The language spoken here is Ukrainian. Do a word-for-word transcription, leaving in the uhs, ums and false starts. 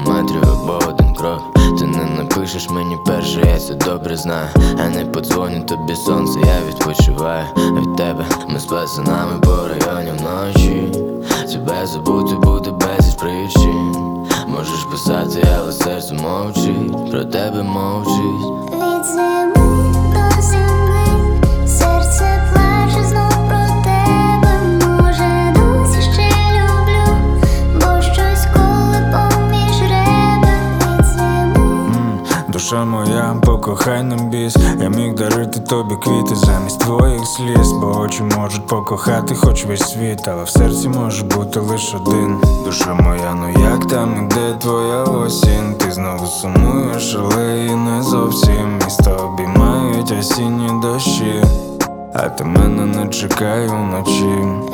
метрів або один крок. Ти не напишеш мені перше, я це добре знаю. Я не подзвоню тобі, сонце, я відпочиваю від тебе. Ми з пацанами по районі вночі. Тебе забути буде безліч причин. Можеш писати, але серце мовчить, про тебе мовчить. Від зими до зими серце плаче знов про тебе. Може, досі ще люблю, бо щось коли поміж ребер. Від зими Душа моя, покохай на біс. Я міг дарити тобі квіти замість твоїх сліз, бо очі можуть покохати хоч весь світ, але в серці може бути лише один. Душа моя, ну як там, і де твоя осінь? Ти знову сумуєш, але і не зовсім. Міста обіймають осінні дощі, а ти мене не чекай уночі.